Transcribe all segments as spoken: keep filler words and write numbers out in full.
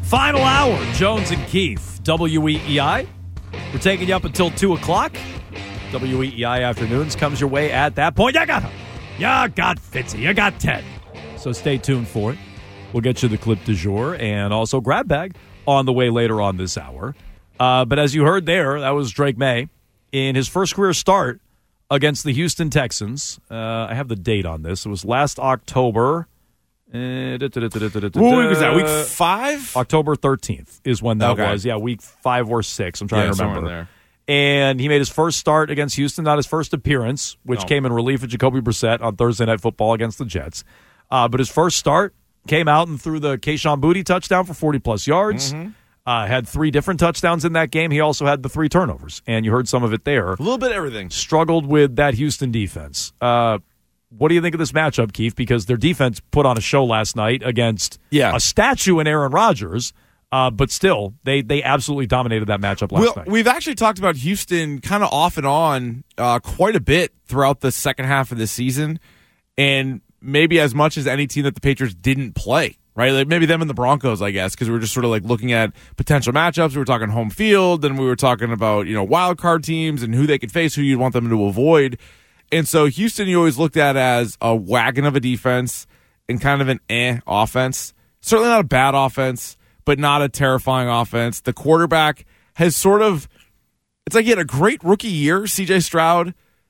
Final hour, Jones and Keefe, W E E I. We're taking you up until two o'clock. W E E I Afternoons comes your way at that point. You got him. You got Fitzy. You got Ted. So stay tuned for it. We'll get you the clip du jour and also grab bag on the way later on this hour. Uh, but as you heard there, that was Drake May in his first career start against the Houston Texans. Uh, I have the date on this. It was last October. Uh, da, da, da, da, da, da, what week was that? Week five? October thirteenth is when that okay. was. Yeah, week five or six. I'm trying yeah, to remember. There. And he made his first start against Houston, not his first appearance, which no. came in relief of Jacoby Brissett on Thursday Night Football against the Jets. Uh, but his first start came out and threw the Kayshon Boutte touchdown for forty-plus yards. Mm-hmm. Uh, had three different touchdowns in that game. He also had the three turnovers, and you heard some of it there. A little bit of everything. Struggled with that Houston defense. Uh, what do you think of this matchup, Keith? Because their defense put on a show last night against yeah. a statue in Aaron Rodgers, uh, but still, they they absolutely dominated that matchup last well, night. We've actually talked about Houston kind of off and on uh, quite a bit throughout the second half of the season, and maybe as much as any team that the Patriots didn't play. Right, like maybe them and the Broncos, I guess, because we were just sort of like looking at potential matchups. We were talking home field, then we were talking about, you know, wild card teams and who they could face, who you'd want them to avoid. And so Houston, you always looked at as a wagon of a defense and kind of an eh offense. Certainly not a bad offense, but not a terrifying offense. The quarterback has sort of, it's like he had a great rookie year. C J Stroud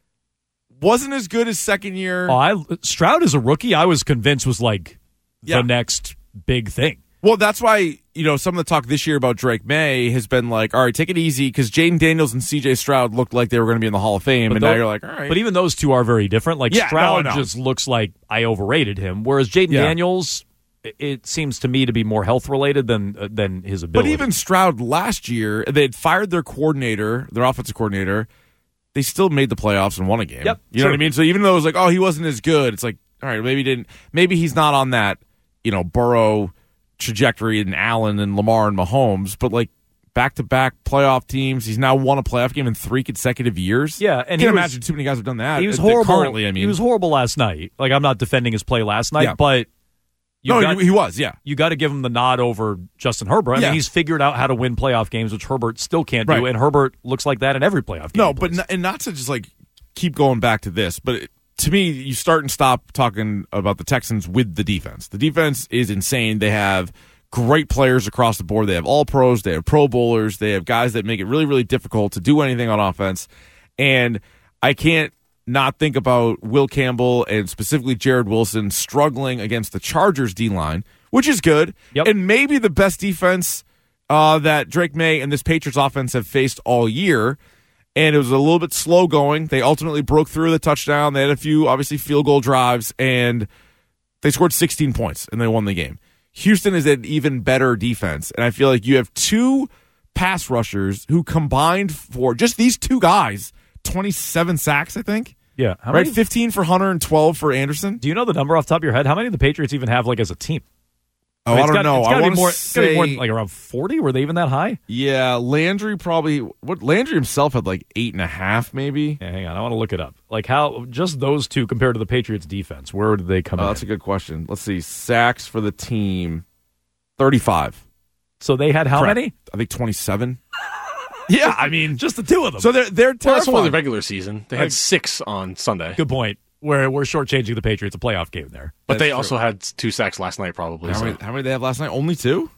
wasn't as good as second year. Oh, I, Stroud as a rookie, I was convinced was like yeah. the next big thing. Well, that's why, you know, some of the talk this year about Drake May has been like, all right, take it easy, because Jaden Daniels and C J Stroud looked like they were going to be in the Hall of Fame, but and those, now you're like, all right. But even those two are very different. Like, yeah, Stroud no, no. just looks like I overrated him, whereas Jaden yeah. Daniels, it seems to me to be more health-related than uh, than his ability. But even Stroud last year, they had fired their coordinator, their offensive coordinator. They still made the playoffs and won a game. Yep, you know sure. what I mean? So even though it was like, oh, he wasn't as good, it's like, all right, maybe he didn't. Maybe he's not on that, you know, Burrow trajectory and Allen and Lamar and Mahomes, but like back-to-back playoff teams. He's now won a playoff game in three consecutive years. Yeah, and I can't was, imagine too many guys have done that. He was horrible. Currently, I mean, he was horrible last night. Like, I'm not defending his play last night, yeah. but you no, got, he was. Yeah, you got to give him the nod over Justin Herbert. I yeah. mean, he's figured out how to win playoff games, which Herbert still can't right. do, and Herbert looks like that in every playoff game. No, but not, and not to just like keep going back to this, but. It, To me, you start and stop talking about the Texans with the defense. The defense is insane. They have great players across the board. They have all pros. They have pro bowlers. They have guys that make it really, really difficult to do anything on offense. And I can't not think about Will Campbell and specifically Jared Wilson struggling against the Chargers D-line, which is good. Yep. And maybe the best defense uh, that Drake May and this Patriots offense have faced all year. And it was a little bit slow going. They ultimately broke through the touchdown. They had a few, obviously, field goal drives, and they scored sixteen points, and they won the game. Houston is an even better defense, and I feel like you have two pass rushers who combined for, just these two guys, twenty-seven sacks, I think. Yeah. How right, many? fifteen for Hunter and twelve for Anderson. Do you know the number off the top of your head? How many do the Patriots even have, like, as a team? Oh, I, mean, I don't got, know. It's I got to be, say... be more than like around forty. Were they even that high? Yeah, Landry probably. What Landry himself had like eight and a half, maybe. Yeah, hang on, I want to look it up. Like how just those two compared to the Patriots defense. Where did they come? Oh, in? That's a good question. Let's see. Sacks for the team, thirty-five. So they had how Correct. many? I think twenty-seven. Yeah, I mean just the two of them. So they're they're well, terrifying. that's only the regular season. They had like, six on Sunday. Good point. Where we're shortchanging the Patriots a playoff game there. But That's they true. also had two sacks last night, probably. How, so. many, how many did they have last night? Only two?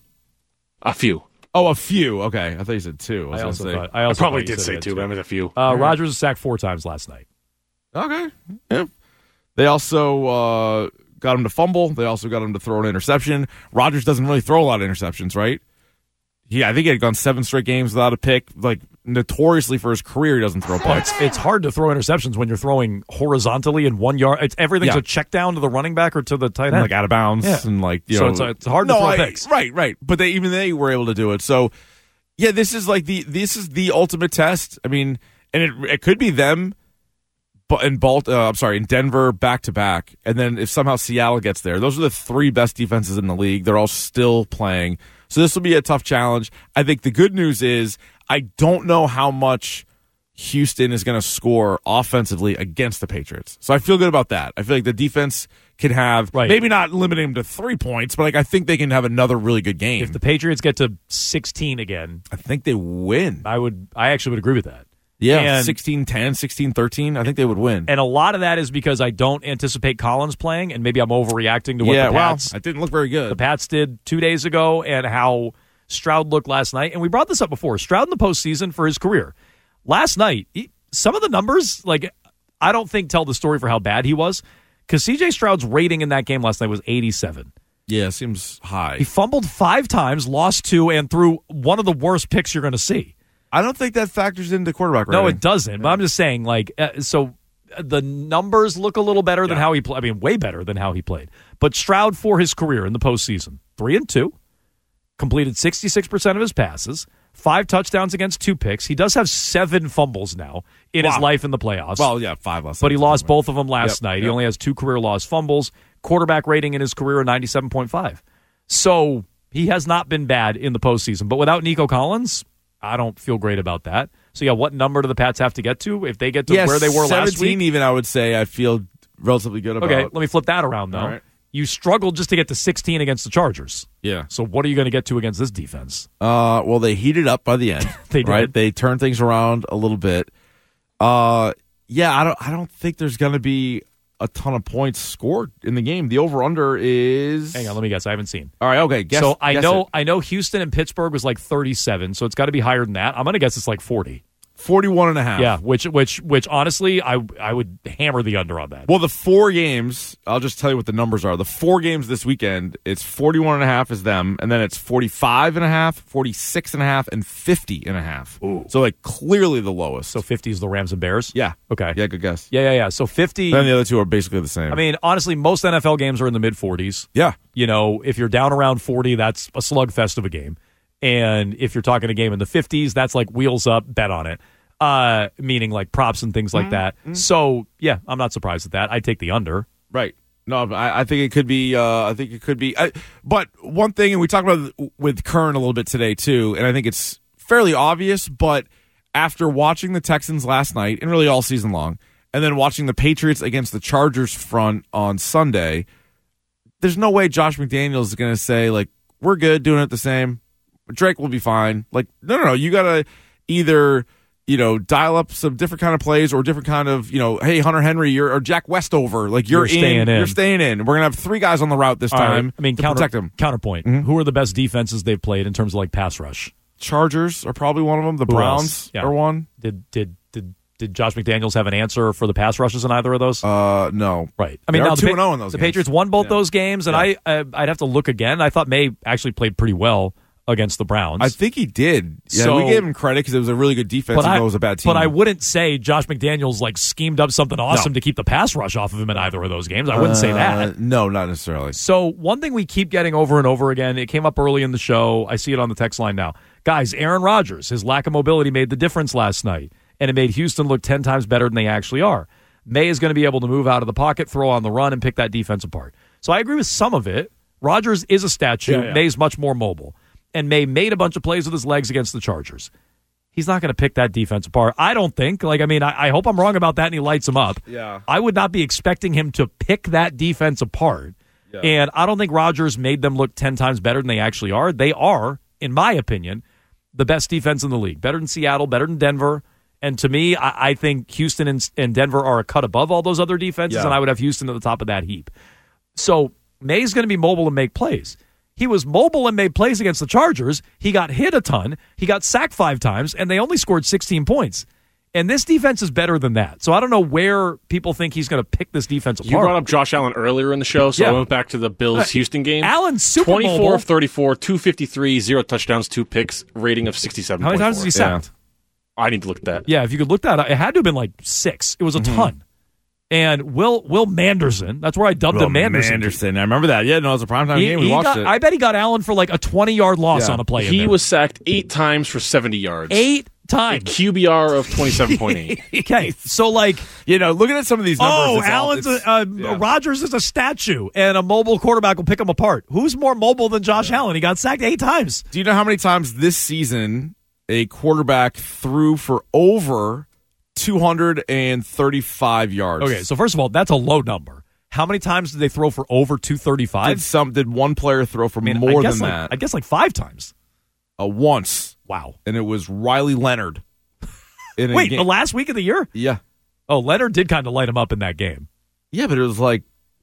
A few. Oh, a few. Okay. I thought you said two. I, was I also gonna say. thought I I also probably thought you did said say that two, but I meant a few. Uh, Rodgers was sacked four times last night. Okay. Yeah. They also uh, got him to fumble. They also got him to throw an interception. Rodgers doesn't really throw a lot of interceptions, right? Yeah, I think he had gone seven straight games without a pick. Like, notoriously for his career, he doesn't throw Well, picks. it's, it's hard to throw interceptions when you're throwing horizontally in one yard. It's everything's Yeah. a check down to the running back or to the tight end, like out of bounds Yeah. and like you so know, it's, it's hard to no, throw I- picks. Right, right. But they even they were able to do it. So yeah, this is like the this is the ultimate test. I mean, and it it could be them, but in Balt, uh, I'm sorry, in Denver back to back, and then if somehow Seattle gets there, those are the three best defenses in the league. They're all still playing. So this will be a tough challenge. I think the good news is I don't know how much Houston is going to score offensively against the Patriots. So I feel good about that. I feel like the defense can have, Right. maybe not limiting them to three points, but like I think they can have another really good game. If the Patriots get to sixteen again, I think they win. I would. I actually would agree with that. Yeah, And- sixteen ten, sixteen thirteen. I think they would win. And a lot of that is because I don't anticipate Collins playing, and maybe I'm overreacting to what yeah, the well, Pats I didn't look very good. the Pats did two days ago and how Stroud looked last night. And we brought this up before. Stroud in the postseason for his career. Last night, he, some of the numbers, like, I don't think tell the story for how bad he was, because C J Stroud's rating in that game last night was eighty-seven. Yeah, seems high. He fumbled five times, lost two, and threw one of the worst picks you're going to see. I don't think that factors into quarterback rating. No, it doesn't. But I'm just saying, like, uh, so uh, the numbers look a little better than Yeah. how he played. I mean, way better than how he played. But Stroud, for his career in the postseason, three and two, completed sixty-six percent of his passes, five touchdowns against two picks. He does have seven fumbles now in his Wow. life in the playoffs. Well, yeah, five last but he night. lost both of them last Yep, night. He yep. only has two career lost fumbles. Quarterback rating in his career, ninety-seven point five. So he has not been bad in the postseason. But without Nico Collins, I don't feel great about that. So, yeah, what number do the Pats have to get to? If they get to Yes, where they were last seventeen week? even, I would say I feel relatively good about. Okay, let me flip that around, though. All right. You struggled just to get to sixteen against the Chargers. Yeah. So what are you going to get to against this defense? Uh, well, they heated up by the end. They did. Right? They turned things around a little bit. Uh, yeah, I don't. I don't think there's going to be a ton of points scored in the game. The over under is. Hang on, let me guess. I haven't seen. All right. Okay. Guess, so I guess know it. I know Houston and Pittsburgh was like thirty-seven, so it's got to be higher than that. I'm going to guess it's like forty. forty-one and a half. Yeah, which which which honestly, I I would hammer the under on that. Well, the four games, I'll just tell you what the numbers are. The four games this weekend, it's forty-one and a half is them, and then it's forty-five and a half, forty-six and a half, and fifty and a half. Ooh. So, like, clearly the lowest. So fifty is the Rams and Bears? yeah. Okay. Yeah, good guess. Yeah, yeah, yeah. So fifty. Then the other two are basically the same. I mean, honestly, most N F L games are in the mid forties. yeah. You know, if you're down around forty, that's a slugfest of a game. And if you're talking a game in the fifties, that's like wheels up, bet on it. Uh, meaning like props and things like that. So, yeah, I'm not surprised at that. I take the under. Right. No, but I, I think it could be. Uh, I think it could be. I, but one thing, and we talked about it with Kern a little bit today too, and I think it's fairly obvious. But after watching the Texans last night, and really all season long, and then watching the Patriots against the Chargers front on Sunday, there's no way Josh McDaniels is going to say like we're good doing it the same. Drake will be fine. Like no, no, no. You got to either. You know, dial up some different kind of plays or different kind of, you know, hey, Hunter Henry, you're or Jack Westover, like you're, You're staying in. You're staying in. We're gonna have three guys on the route this All right. time. I mean, to counter, protect them. counterpoint. Who are the best defenses they've played in terms of like pass rush? Chargers are probably one of them. The Who Browns else? Yeah. are one. Did did did did Josh McDaniels have an answer for the pass rushes in either of those? Uh, no. Right. I mean, They are now the, two and oh in those the games. Patriots won both Yeah. those games, and Yeah. I, I I'd have to look again. I thought May actually played pretty well against the Browns. I think he did. Yeah, So- we gave him credit because it was a really good defense, but even I, though it was a bad team. but I wouldn't say Josh McDaniels like schemed up something awesome No. to keep the pass rush off of him in either of those games. I wouldn't say Uh, that. No, not necessarily. So one thing we keep getting over and over again, it came up early in the show. I see it on the text line now. Guys, Aaron Rodgers, his lack of mobility made the difference last night, and it made Houston look ten times better than they actually are. May is going to be able to move out of the pocket, throw on the run, and pick that defense apart. So I agree with some of it. Rodgers is a statue. Yeah, yeah. May's much more mobile. And May made a bunch of plays with his legs against the Chargers. He's not going to pick that defense apart. I don't think. Like, I mean, I, I hope I'm wrong about that and he lights him up. Yeah. I would not be expecting him to pick that defense apart. Yeah. And I don't think Rodgers made them look ten times better than they actually are. They are, in my opinion, the best defense in the league. Better than Seattle, better than Denver. And to me, I, I think Houston and, and Denver are a cut above all those other defenses, Yeah. and I would have Houston at the top of that heap. So May's going to be mobile and make plays. He was mobile and made plays against the Chargers. He got hit a ton. He got sacked five times, and they only scored sixteen points. And this defense is better than that. So I don't know where people think he's going to pick this defense apart. You brought up Josh Allen earlier in the show, so Yeah. I went back to the Bills-Houston game. Allen's super twenty-four mobile. of thirty-four, two fifty-three, zero touchdowns, two picks, rating of sixty-seven. How many times has he sacked? I need to look at that. Yeah, if you could look that up, it had to have been like six. It was a ton. And Will Will Manderson, that's where I dubbed him Manderson. Anderson. I remember that. Yeah, no, it was a primetime He, game. We he watched got, it. I bet he got Allen for like a twenty-yard loss Yeah. on a play. in He there. was sacked eight times for seventy yards. eight A times. Q B R of twenty-seven point eight. Okay, so like, you know, looking at some of these numbers. oh, it's all- Allen's it's- a, uh, yeah. Rodgers is a statue, and a mobile quarterback will pick him apart. Who's more mobile than Josh Allen? He got sacked eight times. Do you know how many times this season a quarterback threw for over two hundred thirty-five yards. Okay, so first of all, that's a low number. How many times did they throw for over two Did thirty-five? some did one player throw for I mean, more I guess than like, that? I guess like five times. Uh, once, Wow. and it was Riley Leonard. In a Wait, game. the last week of the year? Yeah, Oh, Leonard did kind of light him up in that game. yeah, but it was like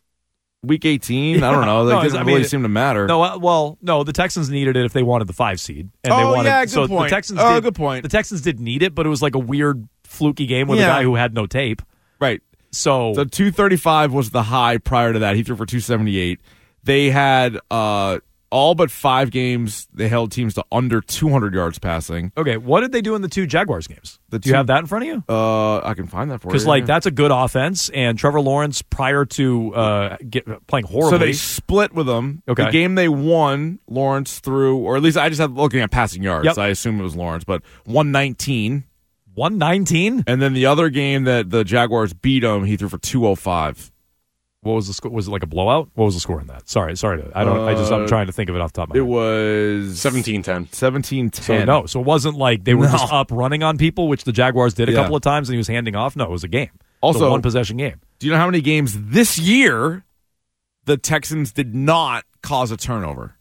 week eighteen. I don't know. That No, didn't I really mean, seem to matter. No, uh, well, no, the Texans needed it if they wanted the five seed, and they Oh, wanted. yeah, good so point. the Texans. Oh, did, good point. The Texans did need it, but it was like a weird, fluky game with Yeah. a guy who had no tape. Right. So, So two thirty-five was the high prior to that. He threw for two seventy-eight. They had uh, all but five games. They held teams to under two hundred yards passing. okay, what did they do in the two Jaguars games? The do you two- have that in front of you? Uh, I can find that for you. Because like yeah. that's a good offense, and Trevor Lawrence prior to uh, get, playing horribly. So they split with them. Okay. The game they won, Lawrence threw, or at least I just had looking at passing yards. Yep. I assume it was Lawrence, but one nineteen. one nineteen. And then the other game that the Jaguars beat him, he threw for two oh five. What was the score? Was it like a blowout? What was the score in that? Sorry, sorry. To, I don't. I just. I'm Uh, trying to think of it off the top of my It head. was seventeen ten. seventeen ten. So no, so it wasn't like they were No. just up running on people, which the Jaguars did a Yeah. couple of times, and he was handing off. No, it was a game. Also- a one possession game. Do you know how many games this year the Texans did not cause a turnover?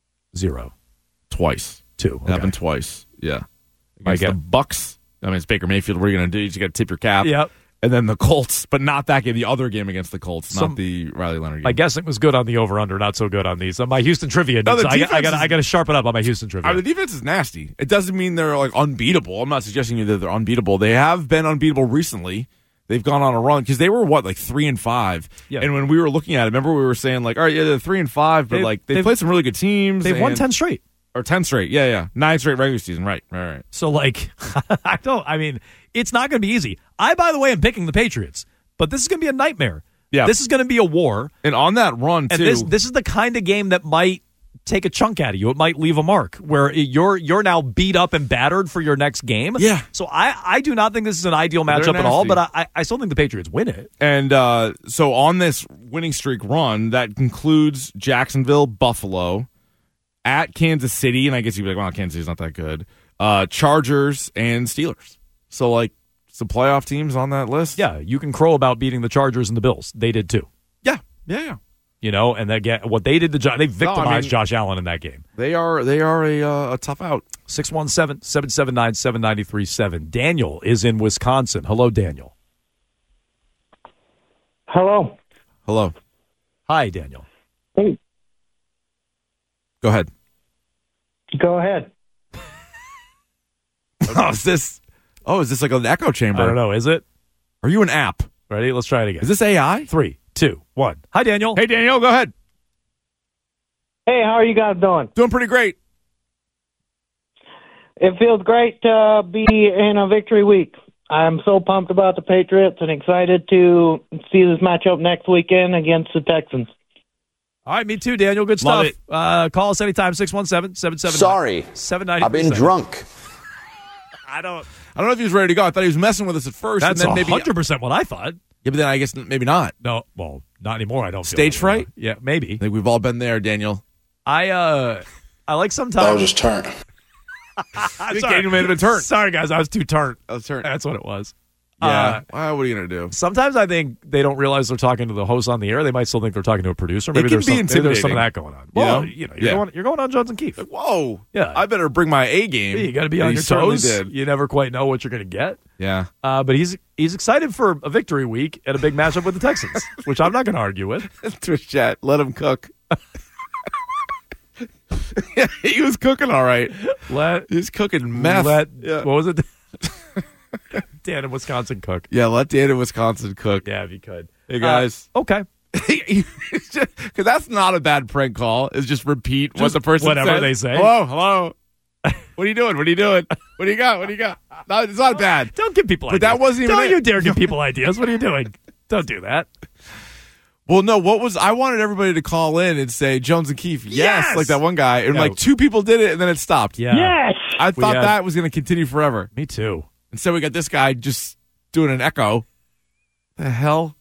Zero, Twice. two. It happened twice. Yeah. I Against get- the Bucks. I mean, it's Baker Mayfield. What are you going to do? You just got to tip your cap. Yep. And then the Colts, but not that game. The other game against the Colts, Some- not the Riley Leonard game. My guessing was good on the over under, not so good on these. Uh, my Houston trivia. No, the so I, defense I got. is- I got to sharpen up on my Houston trivia. I mean, the defense is nasty. It doesn't mean they're like unbeatable. I'm not suggesting you that they're unbeatable. They have been unbeatable recently. They've gone on a run because they were what, like three and five. Yeah. And when we were looking at it, remember we were saying like, all right, yeah, they're three and five, but They've- like they they've- played some really good teams. They've won and- ten straight. or ten straight. Yeah, yeah, nine straight regular season. Right, right, right. So like, I don't. I mean, it's not going to be easy. I, by the way, am picking the Patriots, but this is going to be a nightmare. Yeah. This is going to be a war. And on that run too, And this this is the kind of game that might take a chunk out of you. It might leave a mark where you're you're now beat up and battered for your next game. Yeah. So I, I do not think this is an ideal They're matchup at all, nasty. but I, I still think the Patriots win it. and uh, so on this winning streak run, that concludes Jacksonville, Buffalo, at Kansas City, and I guess you'd be like, well, Kansas City's not that good. Uh, Chargers and Steelers. So like some playoff teams on that list. Yeah, you can crow about beating the Chargers and the Bills. They did too. yeah, yeah, yeah. You know, and again, what they did to Josh, they victimized mean- Josh Allen in that game. They are they are a uh, a tough out. six one seven, seven seven nine, seven nine three seven. Daniel is in Wisconsin. Hello, Daniel. Hello. Hello, Hi, Daniel. Hey, go ahead. go ahead. Oh, is this? Oh, is this like an echo chamber? I don't know. Is it? Are you an app? Ready? Let's try it again. Is this A I? Three, two, one. Hi, Daniel. Hey, Daniel, go ahead. Hey, how are you guys doing? Doing pretty great. It feels great to be in a victory week. I'm so pumped about the Patriots and excited to see this matchup next weekend against the Texans. All right, me too, Daniel. Good Love stuff. Uh, call us anytime, six one seven, seven seven nine, Sorry, seven nine three I've been seven. drunk. I don't. I don't know if he was ready to go. I thought he was messing with us at first, That's and then maybe one hundred percent what I thought. Yeah, but then I guess maybe not. No, well, not anymore. I don't. feel Stage that fright? anymore. Yeah, maybe. I think we've all been there, Daniel. I uh, I like sometimes. That was his turn. I'm think Daniel made it a turn. Sorry, guys, I was too turnt. That was turn. That's what it was. Yeah. Uh, well, what are you gonna do? Sometimes I think they don't realize they're talking to the host on the air. They might still think they're talking to a producer. Maybe can there's be some, maybe there's some of intimidating. that going on. You Well, know? you know, you're, Yeah. going, you're going on Jones and Keefe. Whoa. Yeah. I better bring my A game. You got to be And on he your certainly toes. Did. You never quite know what you're going to get. Yeah. Uh, but he's he's excited for a victory week and a big matchup with the Texans, which I'm not going to argue with. Twitch chat. Let him cook. Yeah, he was cooking all right. Let He was cooking meth. let yeah. what was it? Dan in Wisconsin cook. yeah, let Dan in Wisconsin cook. Yeah, if you could. Hey guys. Uh, okay. Because that's not a bad prank call. Is just repeat what Just the person whatever says. they say. Hello, hello. What are you doing? What are you doing? What do you got? What do you got? No, it's not bad. Don't give people But ideas. that wasn't even Don't it. you dare give people ideas. What are you doing? Don't do that. Well, no. What was I wanted everybody to call in and say Jones and Keefe, yes, Yes! like that one guy, and Yeah. like two people did it, and then it stopped. Yeah. Yes! I We thought had- that was going to continue forever. Me too. Instead, we got this guy just doing an echo. The hell?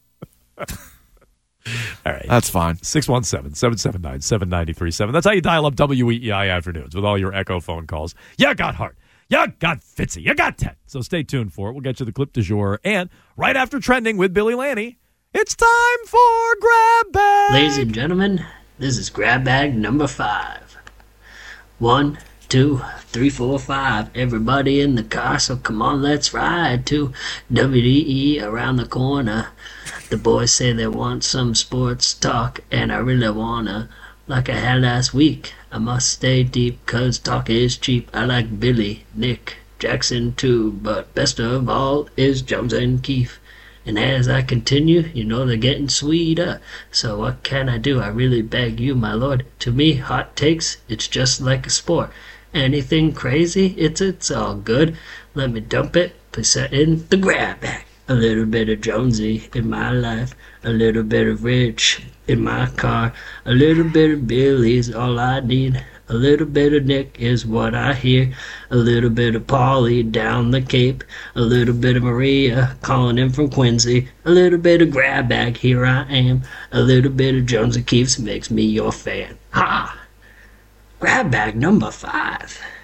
All right. That's fine. six one seven, seven seven nine, seven nine three seven. That's how you dial up W E E I afternoons with all your Echo phone calls. Yeah, got heart. You got Fitzy. You got ten. So stay tuned for it. We'll get you the clip du jour. And right after Trending with Billy Lanny, it's time for Grab Bag. Ladies and gentlemen, this is Grab Bag number five. One, two, three, four, five. Everybody in the car, so come on, let's ride to W D E around the corner. The boys say they want some sports talk, and I really wanna. Like I had last week, I must stay deep, cause talk is cheap. I like Billy, Nick, Jackson too, but best of all is Jones and Keefe. And as I continue, you know they're getting sweeter. So what can I do? I really beg you, my lord. To me, hot takes, it's just like a sport. Anything crazy, it's it's all good. Let me dump it, place it in the grab bag. A little bit of Jonesy in my life, a little bit of Rich in my car, a little bit of Billy's all I need. A little bit of Nick is what I hear. A little bit of Polly down the Cape. A little bit of Maria calling in from Quincy. A little bit of grab bag, here I am. A little bit of Jones and Keefe makes me your fan. Ha! Grab bag number five.